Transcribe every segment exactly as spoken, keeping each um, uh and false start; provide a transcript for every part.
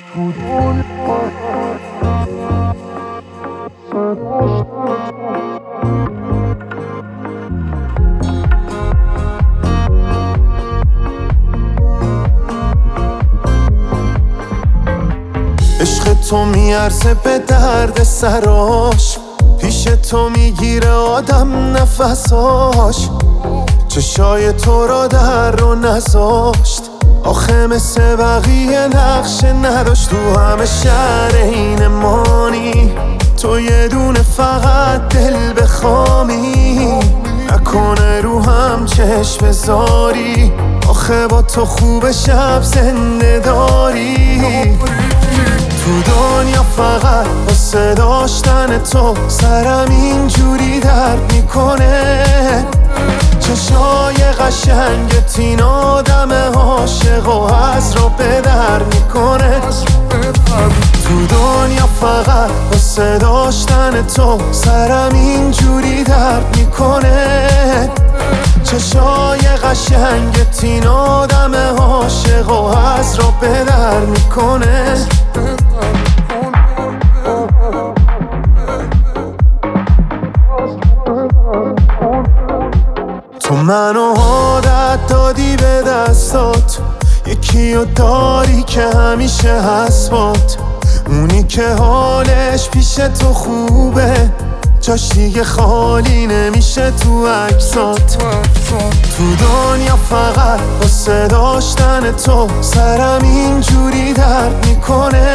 عشق تو میارزه به درد سراش، پیش تو میگیره آدم نفساش. چشای تو را در رو نذاشت، آخه مثل بقیه نقش نداشت. تو همه شهر این مانی، تو یه دونه فقط دل بخوامی. نکنه رو هم چشم بذاری، آخه با تو خوب شب زنده داری. تو دنیا فقط واسه داشتن تو سرم اینجوری درد میکنه. چشای قشنگت این آدم عاشق و از رو به در میکنه. تو دنیا فقط واسه داشتن تو سرم اینجوری درد میکنه. چشای قشنگت این آدم عاشق و از رو به در میکنه. تو منو عادت دادی به دستات، یکی رو داری که همیشه هست بات. اونی که حالش پیش تو خوبه، جاش دیگه خالی نمیشه تو عکسات. تو دنیا فقط واسه داشتن تو سرم اینجوری درد میکنه.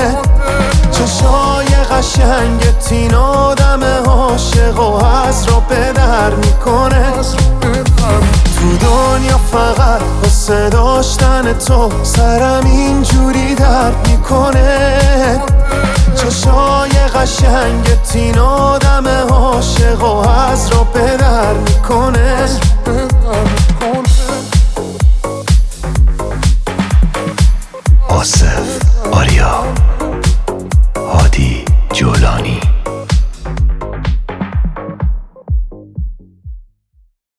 چشای قشنگت این آدم عاشق و از رو به در میکنه. تو دنیا فقط واسه داشتن تو سرم اینجوری درد میکنه. چشای قشنگت این آدم عاشق و از رو به در میکنه. آصف آریا هادی